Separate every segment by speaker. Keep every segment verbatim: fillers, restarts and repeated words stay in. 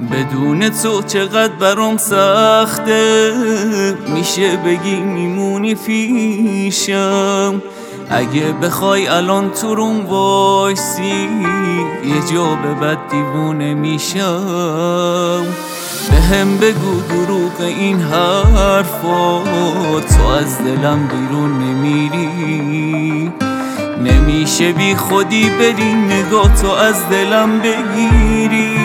Speaker 1: بدون تو چقدر برام سخته، میشه بگی میمونی پیشم. اگه بخوای الان تو روم وایسی، یه جا به بعد دیوونه میشم. به هم بگو دروغ این حرفات، تو از دلم بیرون نمیری. نمیشه بی خودی بری نگاه تو از دلم بگیری.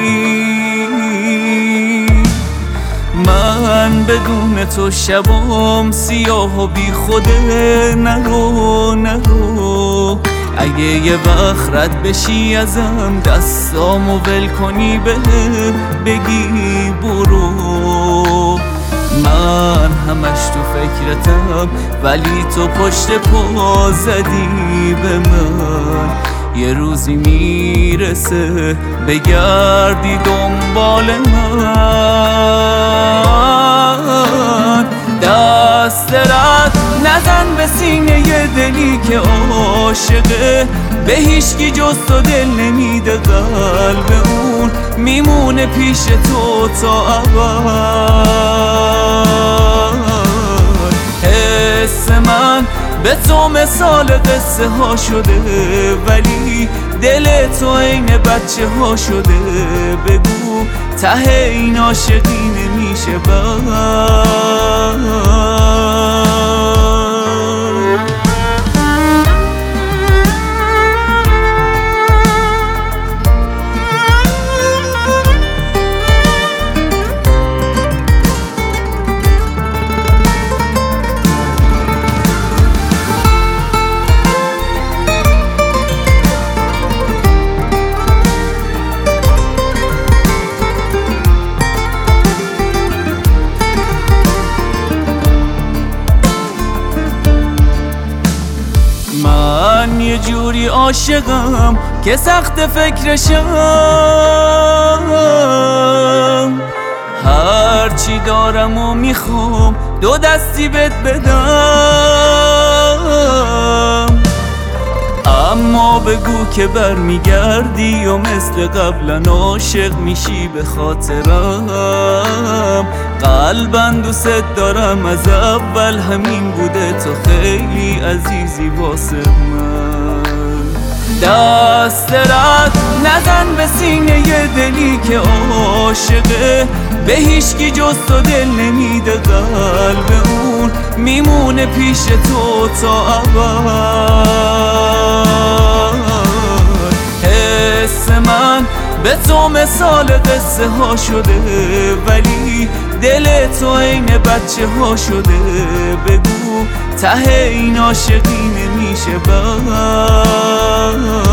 Speaker 1: من بدون تو شبام سیاه و بی خوده. نرو نرو، اگه یه وقت رد بشی ازم، دستامو ول کنی بهم بگی برو. من همش تو فکرتم، ولی تو پشت پا زدی به من. یه روزی میرسه بگردی دنبال من. دست رد نزن به سینه یه دلی که عاشقه، به هیچکی جز تو دل نمیده. قلب اون میمونه پیش تو تا ابد. حس من به تو مثال قصه ها شده، ولی دل تو عین بچه ها شده. بگو ته این عاشقی نمیشه بر. من یه جوری عاشقم که سخت فکرشم. هرچی دارم و میخوام دو دستی بهت بدم، اما بگو که برمیگردی و مثل قبلا عاشق میشی به خاطرم. قلبم دوست دارم از اول همین بوده، تو خیلی عزیزی واسه من. دست رد نزن به سینه یه دلی که عاشقه، به هیچکی جز تو دل نمیده. قلب اون میمونه پیش تو تا ابد. حس من به تو مثال قصه ها شده، ولی دل تو عین بچه ها شده. بگو ته این عاشقی نمیشه بر.